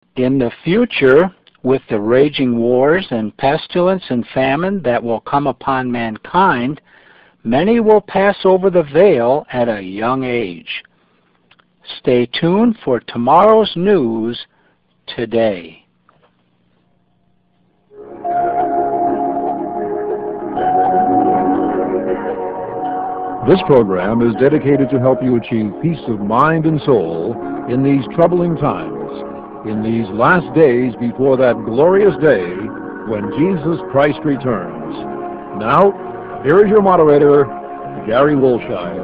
In the future, with the raging wars and pestilence and famine that will come upon mankind, many will pass over the veil at a young age. Stay tuned for tomorrow's news today. This program is dedicated to help you achieve peace of mind and soul in these troubling times, in these last days before that glorious day when Jesus Christ returns. Now, here is your moderator, Gary Wolshire.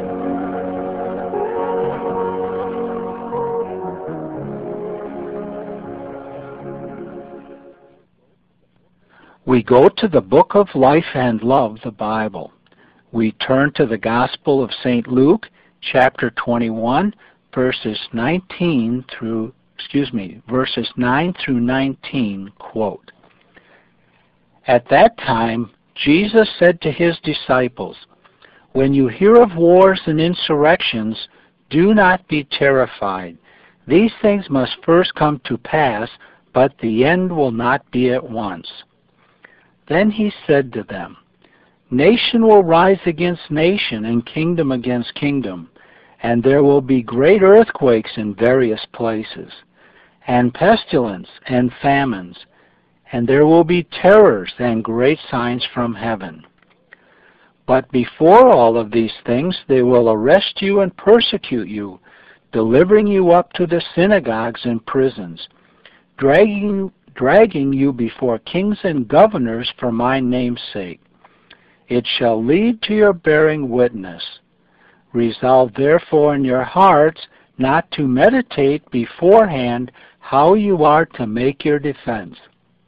We go to the book of life and love, the Bible. We turn to the Gospel of St. Luke, chapter 21, verses 9 through 19, quote, "At that time, Jesus said to his disciples, 'When you hear of wars and insurrections, do not be terrified. These things must first come to pass, but the end will not be at once.' Then he said to them, 'Nation will rise against nation and kingdom against kingdom, and there will be great earthquakes in various places, and pestilence and famines, and there will be terrors and great signs from heaven. But before all of these things they will arrest you and persecute you, delivering you up to the synagogues and prisons, dragging you before kings and governors for my name's sake. It shall lead to your bearing witness. Resolve therefore in your hearts not to meditate beforehand how you are to make your defense.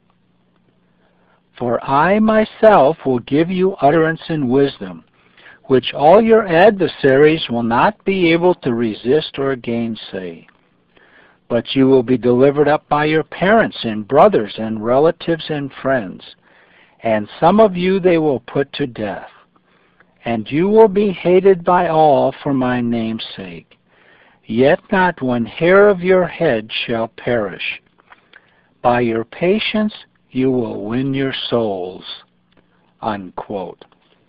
For I myself will give you utterance and wisdom, which all your adversaries will not be able to resist or gainsay. But you will be delivered up by your parents and brothers and relatives and friends, and some of you they will put to death. And you will be hated by all for my name's sake. Yet not one hair of your head shall perish. By your patience you will win your souls." Unquote.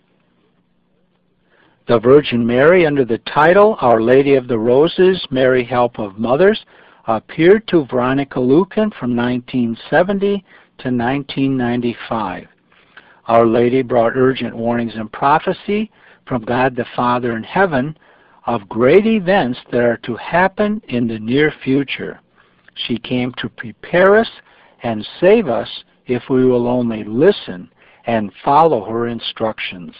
The Virgin Mary, under the title Our Lady of the Roses, Mary Help of Mothers, appeared to Veronica Lucan from 1970 to 1995. Our Lady brought urgent warnings and prophecy from God the Father in heaven of great events that are to happen in the near future. She came to prepare us and save us if we will only listen and follow her instructions.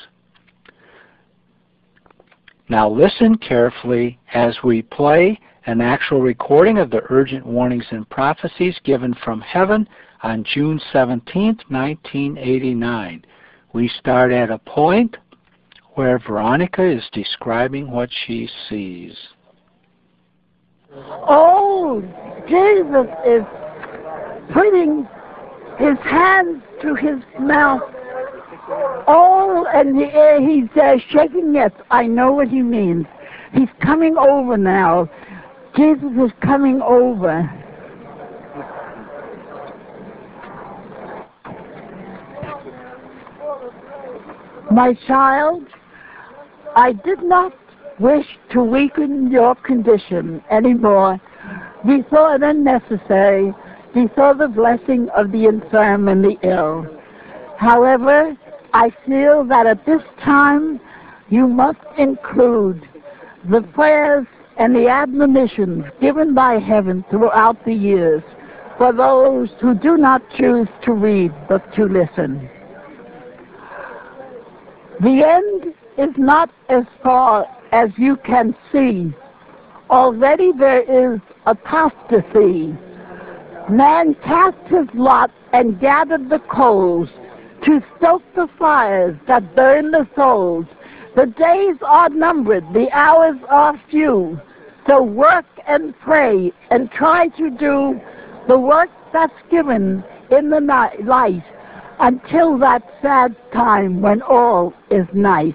Now listen carefully as we play an actual recording of the urgent warnings and prophecies given from heaven on June 17, 1989. We start at a point where Veronica is describing what she sees. Oh, Jesus is putting his hands to his mouth. All in the air, he's shaking. Yes, I know what he means. He's coming over now. Jesus is coming over. My child, I did not wish to weaken your condition anymore. We saw it unnecessary. We saw the blessing of the infirm and the ill. However, I feel that at this time you must include the prayers and the admonitions given by heaven throughout the years for those who do not choose to read but to listen. The end is not as far as you can see. Already there is apostasy. Man cast his lot and gathered the coals to stoke the fires that burn the souls. The days are numbered, the hours are few. So work and pray and try to do the work that's given in the light until that sad time when all is night.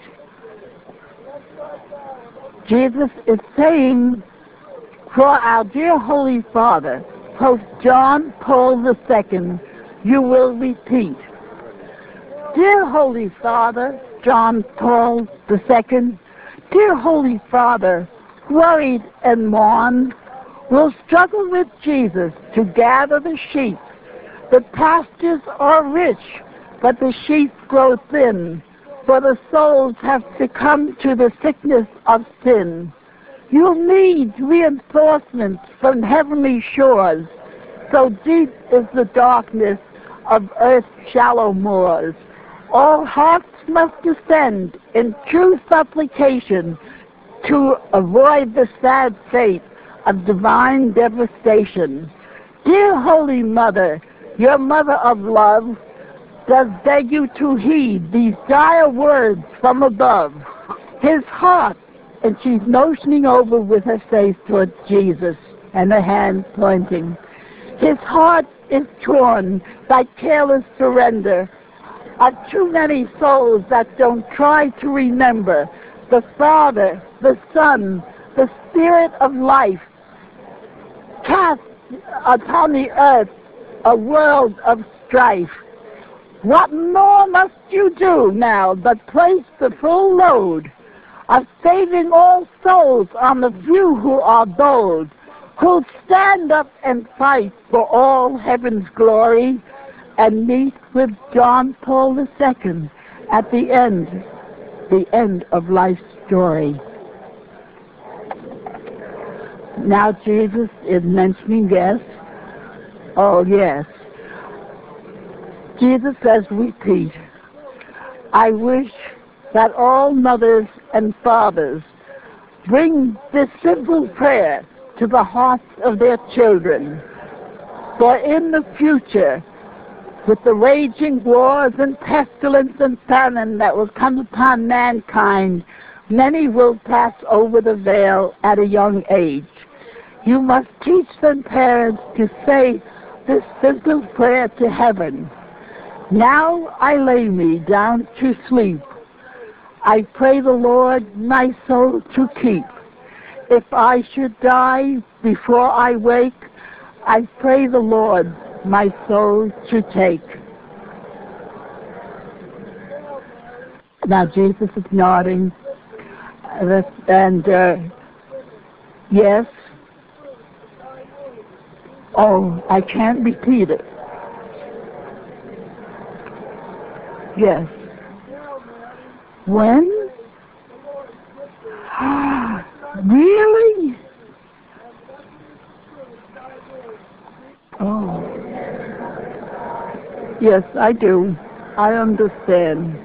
Jesus is saying for our dear Holy Father, Pope John Paul II, you will repeat. Dear Holy Father, John Paul II, dear Holy Father, worried and mourned, will struggle with Jesus to gather the sheep. The pastures are rich, but the sheep grow thin, for the souls have succumbed to the sickness of sin. You need reinforcements from heavenly shores, so deep is the darkness of earth's shallow moors. All hearts must descend in true supplication to avoid the sad fate of divine devastation. Dear Holy Mother, your Mother of love, does beg you to heed these dire words from above. His heart, and she's motioning over with her face towards Jesus and her hand pointing. His heart is torn by careless surrender of too many souls that don't try to remember the Father, the Son, the Spirit of life, cast upon the earth a world of strife. What more must you do now but place the full load of saving all souls on the few who are bold, who'll stand up and fight for all heaven's glory and meet with John Paul II at the end of life's story. Now Jesus is mentioning yes. Oh, yes. Jesus says, repeat. I wish that all mothers and fathers bring this simple prayer to the hearts of their children. For in the future, with the raging wars and pestilence and famine that will come upon mankind, many will pass over the veil at a young age. You must teach them, parents, to say this simple prayer to heaven. Now I lay me down to sleep. I pray the Lord my soul to keep. If I should die before I wake, I pray the Lord my soul to take. Now Jesus is nodding, and yes. Oh, I can't repeat it. Yes. When? Really? Oh. Yes, I do. I understand.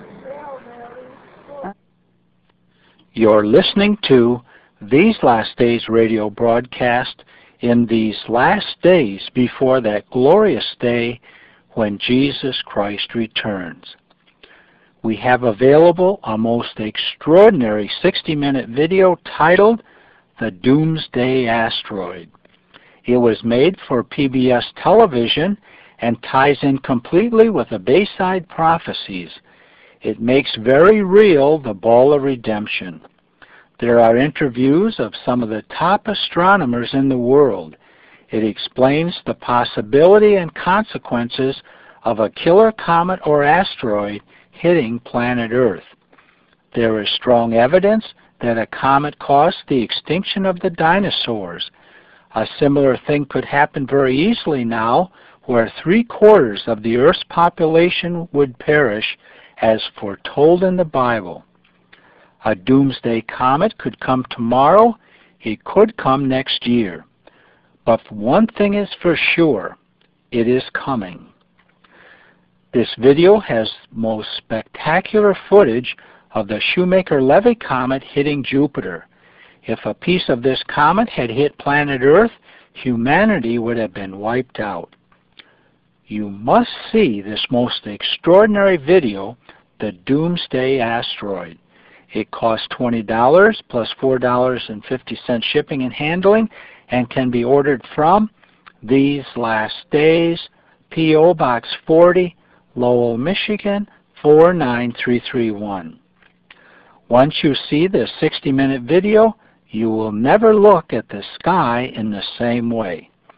You're listening to These Last Days radio broadcast in these last days before that glorious day when Jesus Christ returns. We have available a most extraordinary 60-minute video titled The Doomsday Asteroid. It was made for PBS television and ties in completely with the Bayside prophecies. It makes very real the Ball of Redemption. There are interviews of some of the top astronomers in the world. It explains the possibility and consequences of a killer comet or asteroid hitting planet Earth. There is strong evidence that a comet caused the extinction of the dinosaurs. A similar thing could happen very easily now, where 3/4 of the Earth's population would perish, as foretold in the Bible. A doomsday comet could come tomorrow. It could come next year. But one thing is for sure, it is coming. This video has most spectacular footage of the Shoemaker-Levy comet hitting Jupiter. If a piece of this comet had hit planet Earth, humanity would have been wiped out. You must see this most extraordinary video, The Doomsday Asteroid. It costs $20 plus $4.50 shipping and handling, and can be ordered from These Last Days, P.O. Box 40, Lowell, Michigan, 49331. Once you see this 60-minute video, you will never look at the sky in the same way.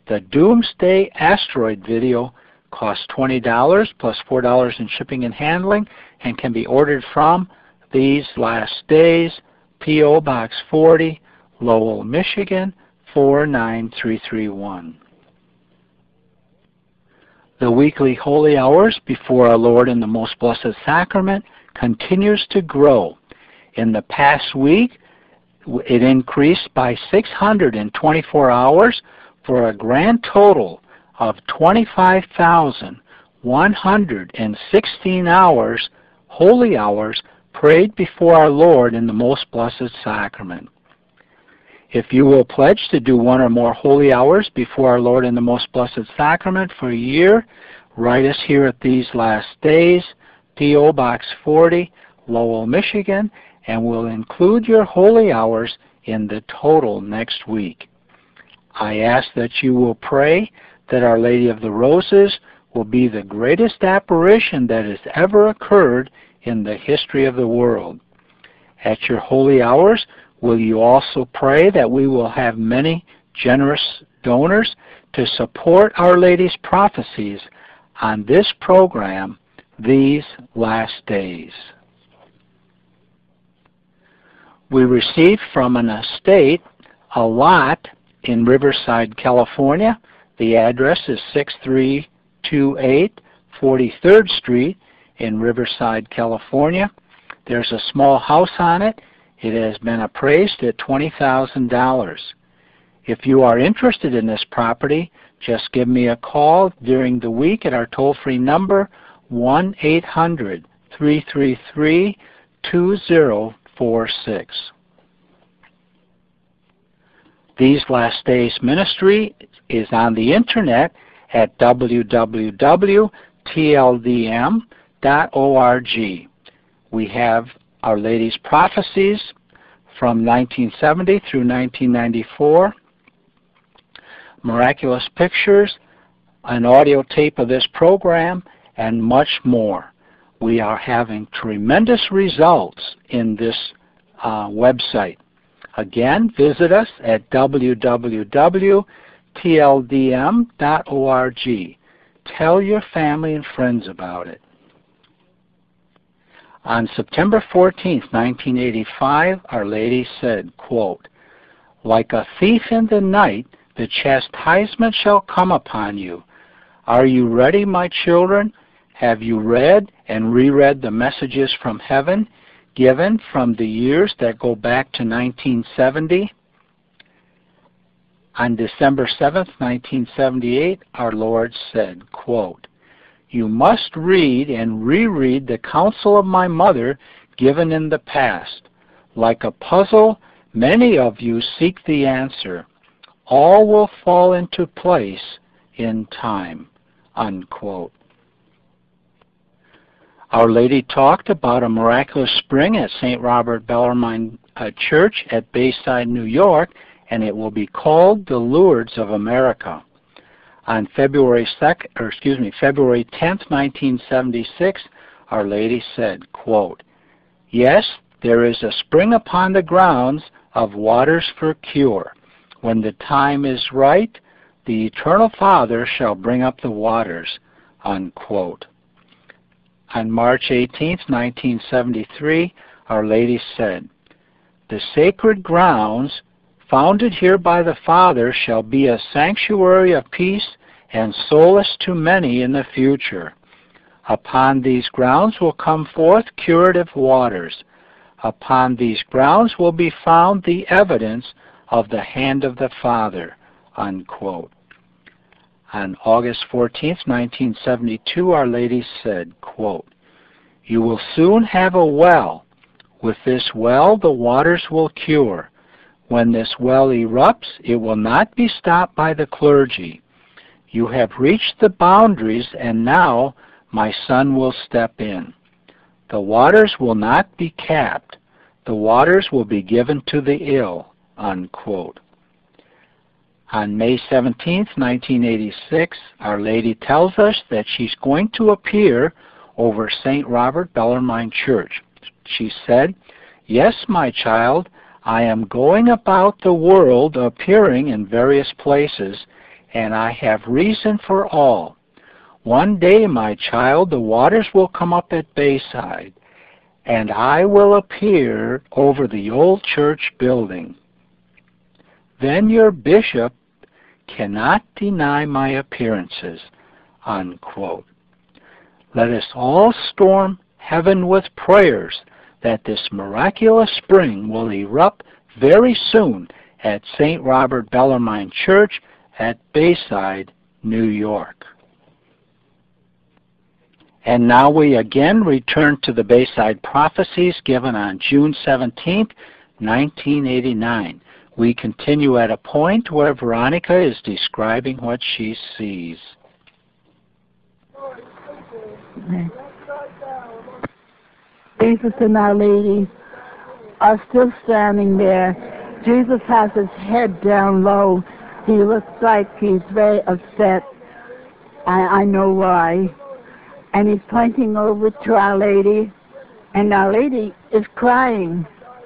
The Doomsday Asteroid video costs $20 plus $4 in shipping and handling and can be ordered from These Last Days, P.O. Box 40, Lowell, Michigan, 49331. The weekly holy hours before our Lord in the Most Blessed Sacrament continues to grow. In the past week, it increased by 624 hours for a grand total of 25,116 hours, holy hours, prayed before our Lord in the Most Blessed Sacrament. If you will pledge to do one or more holy hours before our Lord in the Most Blessed Sacrament for a year, write us here at These Last Days, P.O. Box 40, Lowell, Michigan, and we'll include your holy hours in the total next week. I ask that you will pray that Our Lady of the Roses will be the greatest apparition that has ever occurred in the history of the world. At your holy hours, will you also pray that we will have many generous donors to support Our Lady's prophecies on this program, These Last Days? We received from an estate a lot in Riverside, California. The address is 6328 43rd Street in Riverside, California. There's a small house on it. It has been appraised at $20,000. If you are interested in this property, just give me a call during the week at our toll-free number, 1-800-333-2046. These Last Days Ministry is on the internet at www.tldm.org. We have Our Lady's prophecies from 1970 through 1994, miraculous pictures, an audio tape of this program, and much more. We are having tremendous results in this website. Again, visit us at www.tldm.org. Tell your family and friends about it. On September 14, 1985, Our Lady said, quote, "Like a thief in the night, the chastisement shall come upon you. Are you ready, my children? Have you read and reread the messages from heaven given from the years that go back to 1970? On December 7, 1978, our Lord said, quote, "You must read and reread the counsel of my mother given in the past. Like a puzzle, many of you seek the answer. All will fall into place in time." Unquote. Our Lady talked about a miraculous spring at St. Robert Bellarmine Church at Bayside, New York, and it will be called the Lourdes of America. On February 10th, 1976, Our Lady said, quote, "Yes, there is a spring upon the grounds of waters for cure. When the time is right, the Eternal Father shall bring up the waters." Unquote. On March 18, 1973, Our Lady said, "The sacred grounds founded here by the Father shall be a sanctuary of peace and solace to many in the future. Upon these grounds will come forth curative waters. Upon these grounds will be found the evidence of the hand of the Father." Unquote. On August 14, 1972, Our Lady said, quote, "You will soon have a well. With this well, the waters will cure. When this well erupts, it will not be stopped by the clergy. You have reached the boundaries, and now my Son will step in. The waters will not be capped. The waters will be given to the ill." Unquote. On May 17, 1986, Our Lady tells us that she's going to appear over St. Robert Bellarmine Church. She said, "Yes, my child, I am going about the world appearing in various places, and I have reason for all. One day, my child, the waters will come up at Bayside, and I will appear over the old church building. Then your bishop cannot deny my appearances," unquote. Let us all storm heaven with prayers that this miraculous spring will erupt very soon at St. Robert Bellarmine Church at Bayside, New York. And now we again return to the Bayside prophecies given on June 17, 1989. We continue at a point where Veronica is describing what she sees. Jesus and Our Lady are still standing there. Jesus has his head down low. He looks like he's very upset. I know why. And he's pointing over to Our Lady, and Our Lady is crying.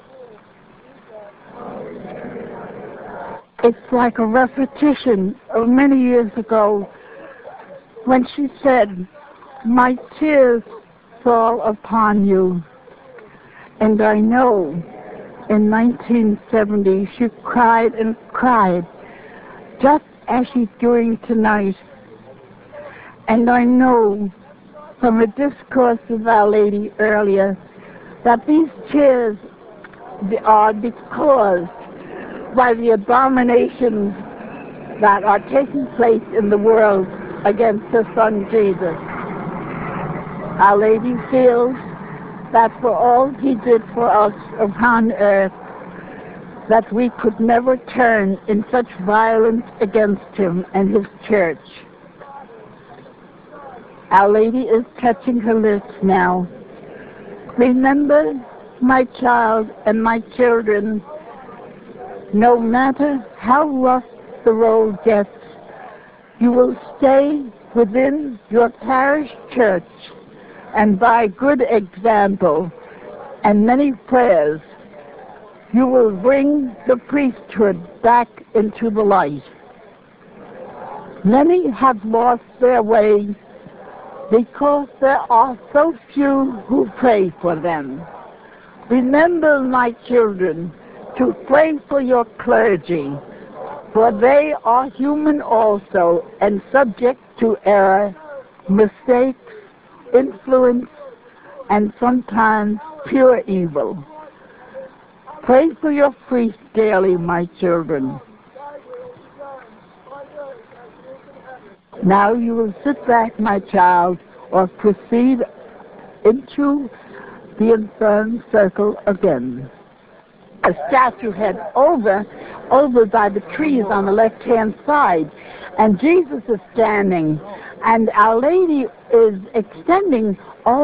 It's like a repetition of many years ago when she said, "My tears fall upon you." And I know in 1970 she cried and cried, just as she's doing tonight. And I know from a discourse of Our Lady earlier that these tears are caused by the abominations that are taking place in the world against her Son Jesus. Our Lady feels that for all he did for us upon earth, that we could never turn in such violence against him and his church. Our Lady is touching her lips now. Remember, my child and my children, no matter how rough the road gets, you will stay within your parish church, and by good example and many prayers, you will bring the priesthood back into the light. Many have lost their way because there are so few who pray for them. Remember, my children, to pray for your clergy, for they are human also and subject to error, mistakes, influence, and sometimes pure evil. Pray for your priest daily, my children. Now you will sit back, my child, or proceed into the infirm circle again. A statue head over by the trees on the left-hand side, and Jesus is standing, and Our Lady is extending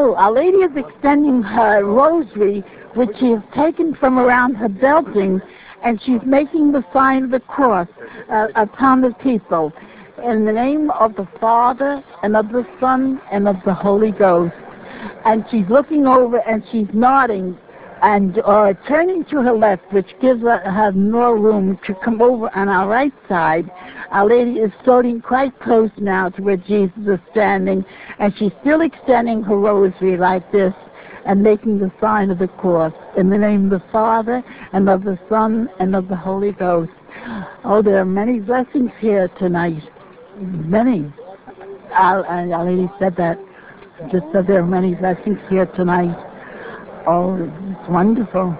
her rosary, which she has taken from around her belting, and she's making the sign of the cross upon the people, in the name of the Father, and of the Son, and of the Holy Ghost. And she's looking over, and she's nodding, and turning to her left, which gives her more room to come over on our right side. Our Lady is floating quite close now to where Jesus is standing, and she's still extending her rosary like this and making the sign of the cross, in the name of the Father, and of the Son, and of the Holy Ghost. Oh, there are many blessings here tonight. Many. Our Lady said that. Just said there are many blessings here tonight. Oh, it's wonderful.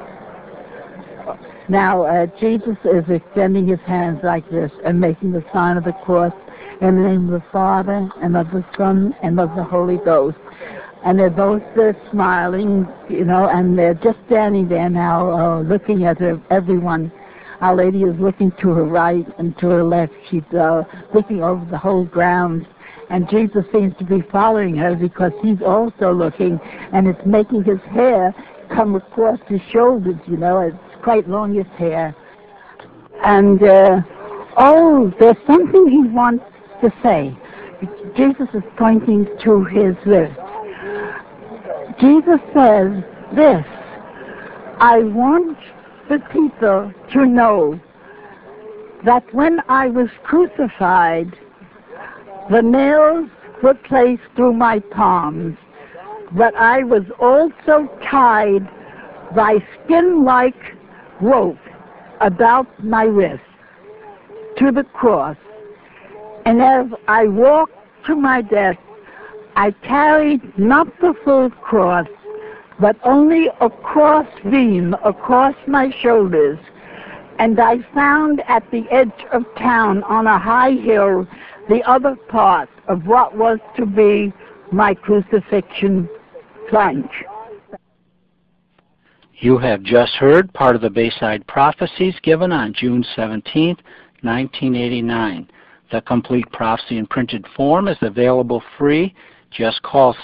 Now, Jesus is extending his hands like this and making the sign of the cross in the name of the Father, and of the Son, and of the Holy Ghost. And they're both smiling, and they're just standing there now, looking at everyone. Our Lady is looking to her right and to her left. She's looking over the whole ground. And Jesus seems to be following her because he's also looking, and it's making his hair come across his shoulders, It's quite long, his hair. And, there's something he wants to say. Jesus is pointing to his lips. Jesus says this: I want the people to know that when I was crucified, the nails were placed through my palms, but I was also tied by skin-like rope about my wrist to the cross. And as I walked to my death, I carried not the full cross, but only a cross beam across my shoulders. And I found at the edge of town on a high hill the other part of what was to be my crucifixion plank. You have just heard part of the Bayside Prophecies given on June 17, 1989. The complete prophecy in printed form is available free. Just call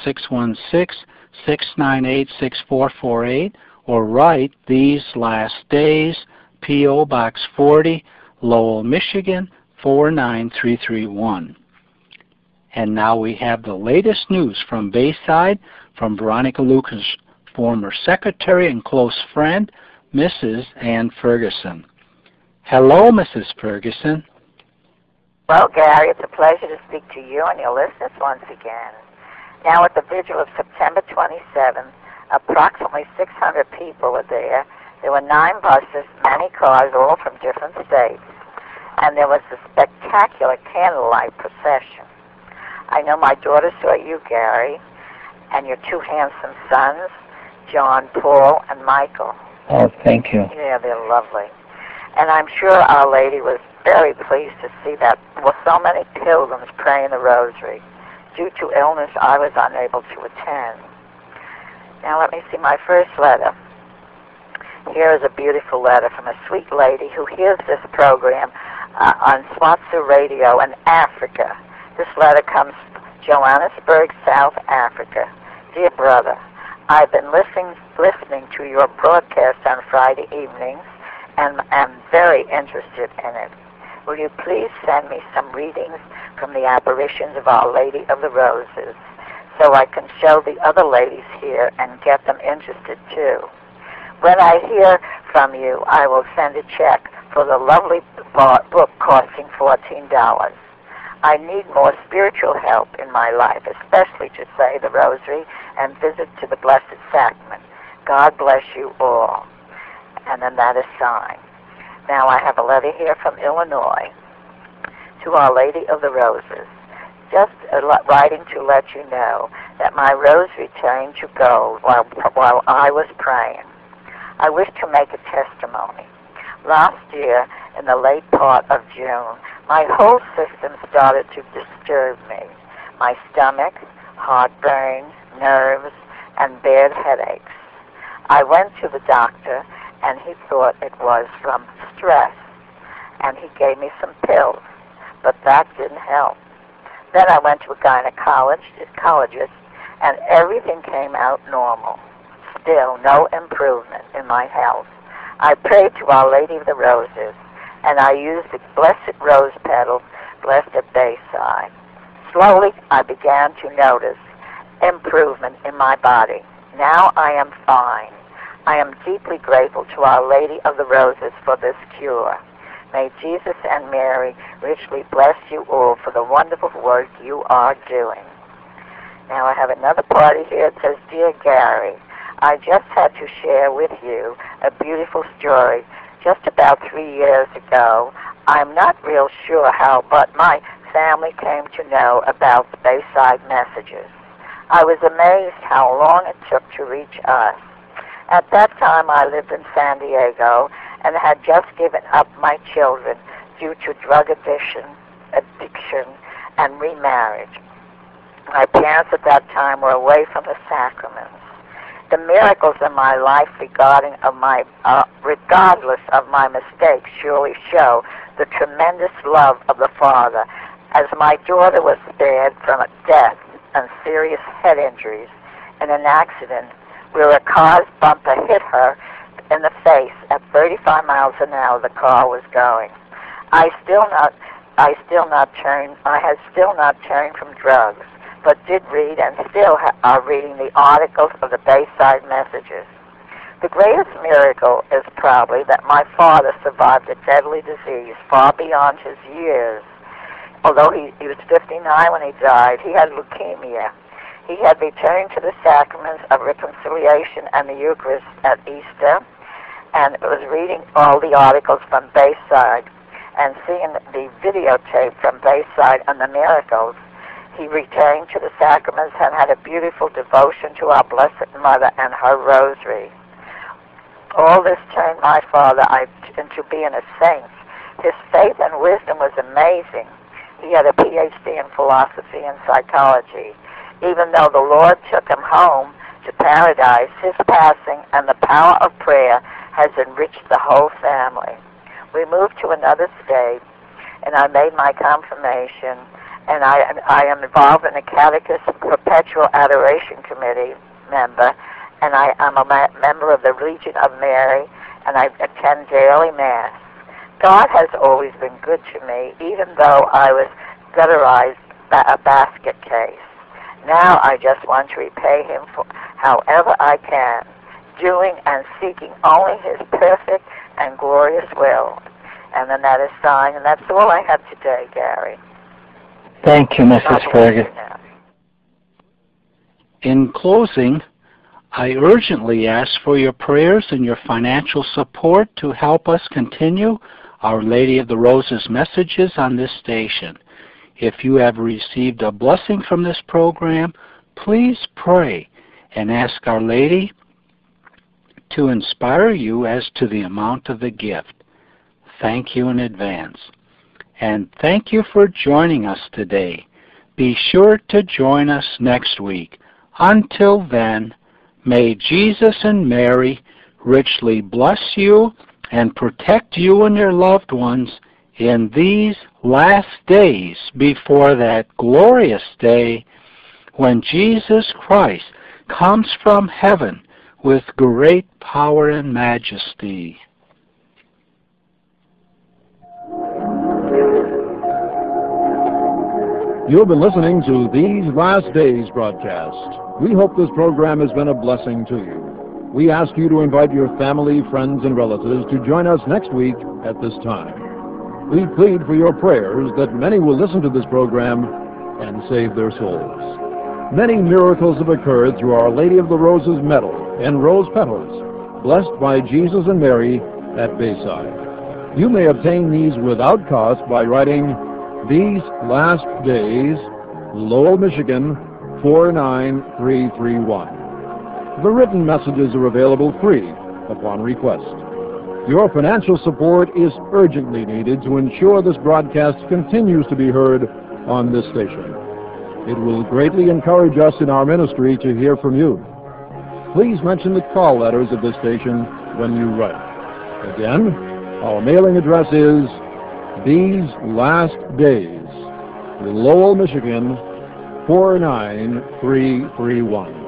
616-698-6448 or write These Last Days, P.O. Box 40, Lowell, Michigan, 49331. And now we have the latest news from Bayside from Veronica Lucas' former secretary and close friend, Mrs. Ann Ferguson. Hello, Mrs. Ferguson. Well, Gary, it's a pleasure to speak to you and your listeners once again. Now, at the vigil of September 27th, approximately 600 people were there. There were 9 buses, many cars, all from different states. And there was a spectacular candlelight procession. I know my daughter saw you, Gary, and your 2 handsome sons, John, Paul, and Michael. Oh, thank you. Yeah, they're lovely. And I'm sure Our Lady was very pleased to see that there were so many pilgrims praying the rosary. Due to illness, I was unable to attend. Now let me see my first letter. Here is a beautiful letter from a sweet lady who hears this program on Swatsu Radio in Africa. This letter comes from Johannesburg, South Africa. Dear brother, I've been listening to your broadcast on Friday evenings and am very interested in it. Will you please send me some readings from the apparitions of Our Lady of the Roses so I can show the other ladies here and get them interested too? When I hear from you, I will send a check for the lovely book costing $14. I need more spiritual help in my life, especially to say the Rosary and visit to the Blessed Sacrament. God bless you all. And then that is signed. Now I have a letter here from Illinois to Our Lady of the Roses. Just writing to let you know that my rosary turned to gold while I was praying. I wish to make a testimony. Last year, in the late part of June, my whole system started to disturb me. My stomach, heartburn, nerves, and bad headaches. I went to the doctor, and he thought it was from stress, and he gave me some pills, but that didn't help. Then I went to a gynecologist, and everything came out normal. Still, no improvement in my health. I prayed to Our Lady of the Roses, and I used the Blessed Rose Petals, blessed at Bayside. Slowly, I began to notice improvement in my body. Now I am fine. I am deeply grateful to Our Lady of the Roses for this cure. May Jesus and Mary richly bless you all for the wonderful work you are doing. Now I have another party here. It says, Dear Gary, I just had to share with you a beautiful story. Just about 3 years ago, I'm not real sure how, but my family came to know about the Bayside messages. I was amazed how long it took to reach us. At that time, I lived in San Diego and had just given up my children due to drug addiction and remarriage. My parents at that time were away from the sacraments. The miracles in my life regardless of my mistakes surely show the tremendous love of the Father, as my daughter was spared from death and serious head injuries in an accident where a car's bumper hit her in the face at 35 miles an hour the car was going. I had still not turned from drugs, but did read and still are reading the articles of the Bayside messages. The greatest miracle is probably that my father survived a deadly disease far beyond his years. Although he was 59 when he died, he had leukemia. He had returned to the sacraments of reconciliation and the Eucharist at Easter, and was reading all the articles from Bayside and seeing the videotape from Bayside on the miracles. He returned to the sacraments and had a beautiful devotion to our Blessed Mother and her rosary. All this turned my father into being a saint. His faith and wisdom was amazing. He had a PhD in philosophy and psychology. Even though the Lord took him home to paradise, his passing and the power of prayer has enriched the whole family. We moved to another state, and I made my confirmation, and I am involved in the Catechism Perpetual Adoration Committee member, and I am a member of the Legion of Mary, and I attend daily Mass. God has always been good to me, even though I was gutterized a basket case. Now I just want to repay him for however I can, doing and seeking only his perfect and glorious will. And then that is signed, and that's all I have today, Gary. Thank you, Mrs. Ferguson. In closing, I urgently ask for your prayers and your financial support to help us continue Our Lady of the Roses messages on this station. If you have received a blessing from this program, please pray and ask Our Lady to inspire you as to the amount of the gift. Thank you in advance. And thank you for joining us today. Be sure to join us next week. Until then, may Jesus and Mary richly bless you and protect you and your loved ones in these last days before that glorious day when Jesus Christ comes from heaven with great power and majesty. You've been listening to These Last Days broadcast. We hope this program has been a blessing to you. We ask you to invite your family, friends, and relatives to join us next week at this time. We plead for your prayers that many will listen to this program and save their souls. Many miracles have occurred through Our Lady of the Roses medal and rose petals, blessed by Jesus and Mary at Bayside. You may obtain these without cost by writing These Last Days, Lowell, Michigan, 49331. The written messages are available free upon request. Your financial support is urgently needed to ensure this broadcast continues to be heard on this station. It will greatly encourage us in our ministry to hear from you. Please mention the call letters of this station when you write. Again, our mailing address is These Last Days, Lowell, Michigan, 49331.